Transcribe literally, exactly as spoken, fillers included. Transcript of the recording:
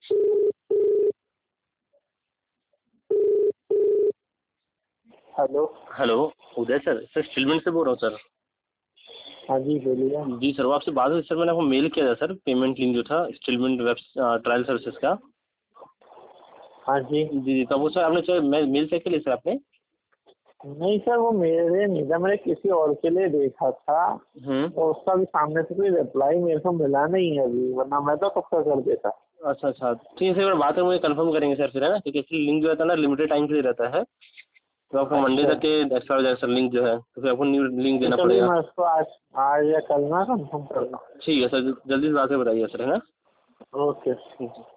Hello. Hello Uday sir, sir settlement से बोल रहा हूँ सर। हाँ जी बोलिए। जी सर, वो आपसे बात हुई सर, मैंने आपको मेल किया था सर, पेमेंट लिंक जो था स्टीलमेंट वेब ट्रायल सर्विसेज का। हाँ जी। जी जी, तो वो सर आपने सर मेल चेक कर लिया सर आपने? नहीं सर, वो मेरे नहीं था, मैंने किसी और के लिए देखा था और उसका भी सामने से कोई रिप्लाई मेरे को मिला नहीं है अभी, वरना मैं तो कब का कर देता। अच्छा अच्छा, ठीक है सर, बात करके मुझे कंफर्म करेंगे सर फिर, है ना, क्योंकि एक्चुअली लिंक जो रहता है ना लिमिटेड टाइम के लिए रहता है, तो आपको मंडे अच्छा तक के एक्स्ट्रा हो जाएगा सर लिंक जो है, तो फिर आपको न्यू लिंक तो देना चलिए पड़ेगा। मैं उसको आज आज या कल ना कंफर्म कर दूँ। ठीक है सर, जल्दी से बात करके बताइए सर, है ना। ओके। ठीक है।